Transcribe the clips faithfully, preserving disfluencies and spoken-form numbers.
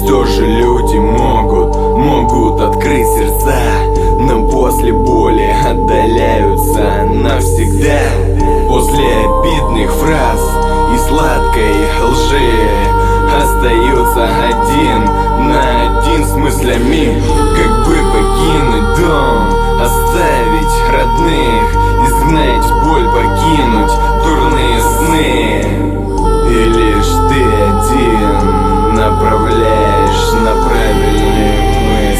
все же люди могут, могут открыть сердца, но после боли отдаляются навсегда. После обидных фраз и сладкой лжи остается один на один с мыслями, как бы покинуть дом, оставить родных, изгнать боль, покинуть дурные сны. И лишь ты один направляешь на правильные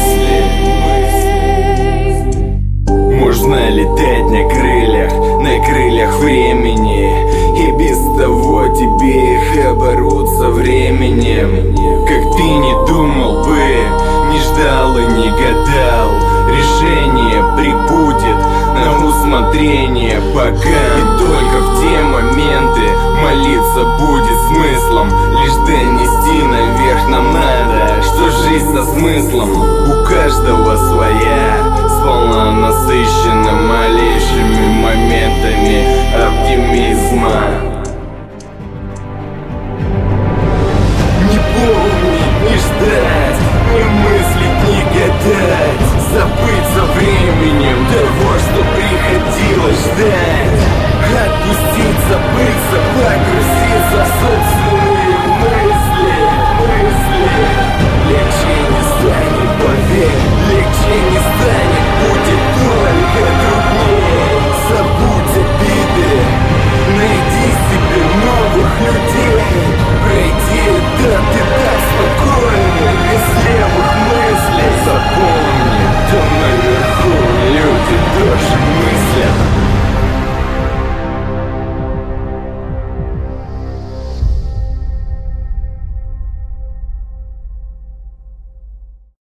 мысли. Можно летать на крыльях, на крыльях времени, и без того тебе их оборот со временем. Как ты не думал бы, не ждал и не гадал, решение прибудет на усмотрение пока. И только в те моменты молиться будет смыслом, лишь донести наверх нам надо, что жизнь со смыслом у каждого своя, сполна насыщенным